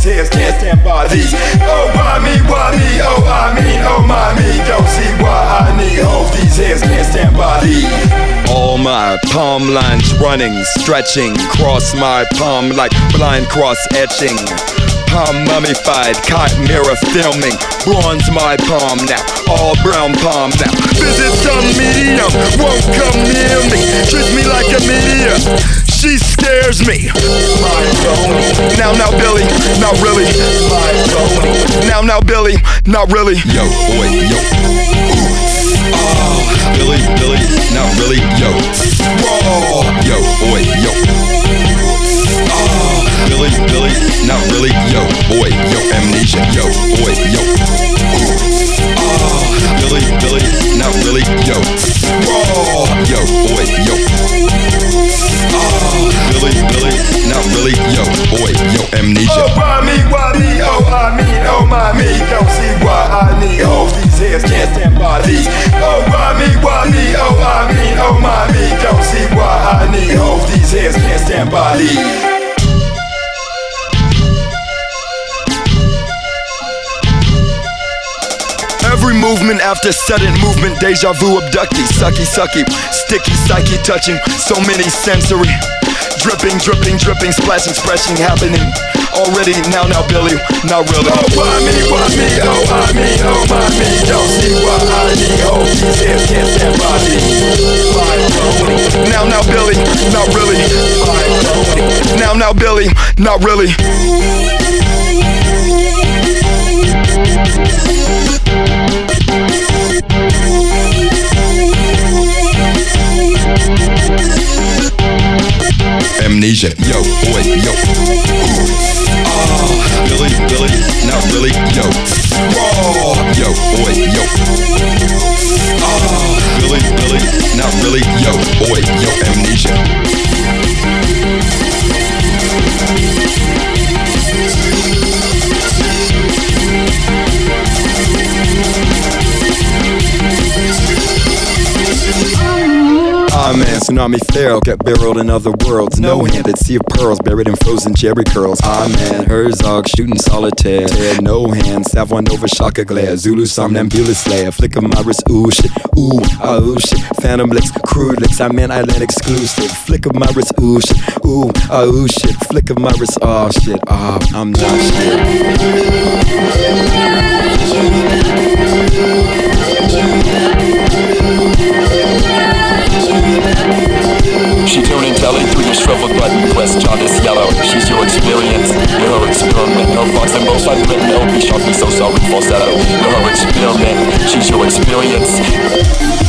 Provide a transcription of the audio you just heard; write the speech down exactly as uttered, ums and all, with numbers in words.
hairs can't stand by these. Oh, why me, why me, oh, I mean, oh, my me. Don't see why I need hope. These hairs can't stand by these. All my palm lines running, stretching, cross my palm like blind cross etching. Palm mummified, caught mirror filming, bronze my palm now, all brown palm now. Visit some medium, won't come near me, treats me like a meteor, she scares me. My Tony. Now, now Billy, not really. My Tony. Now, now Billy, not really. Yo, boy, yo. Ooh. Oh, Billy, Billy, not really. Yo. Whoa. Yo, boy, yo. Oh, Billy, Billy, not really. Yo, boy, yo. Amnesia, yo, boy, yo. Ooh. Oh, Billy, Billy, not really. Yo. Whoa. Yo, boy, yo. Oh, Billy, Billy, not really. Yo, boy, yo. Amnesia. Oh, why me, why me, oh, I mean, oh, my me. Don't see why I need hope. These hairs can't stand by these. Oh, why me, why me, oh, I mean, oh, my me. Don't see why I need hope. These hairs can't stand by these. Every movement after sudden movement, deja vu abductee, sucky sucky, sticky psyche touching, so many sensory, dripping, dripping, dripping, splashing, splashing, happening. Already, now, now, Billy, not really. Oh, why me, why me, oh, I mean, oh, my me. Don't see why I need hope. These hairs can't stand by these. My Tony. Now, now, Billy, not really. My Tony. Now, now, Billy, not really. Amnesia, yo, boy, yo. Ooh. Oh, Billy, Billy, not really, yo. Whoa, yo, boy, yo. Oh, Billy, Billy, not really, yo, boy, yo. Amnesia. Ah man, tsunami feral, get barreled in other worlds. No-handed, sea of pearls, buried in frozen cherry curls. Ah man, Herzog shooting solitaire. Ted, no hand, Savoy Nova, Shaka glare. Zulu somnambulist slayer, flick of my wrist, ooh shit, ooh, ah ooh shit. Phantom licks, crude licks, I meant island exclusive. Flick of my wrist, ooh shit, ooh, ah ooh shit. Flick of my wrist, oh shit, ah, oh, I'm not shit. She tuning telly through your shriveled button, quest jaundice yellow. She's your experience, you're her experiment. No fox and both sides written, no be sharply so sorry falsetto. You're her experiment, she's your experience.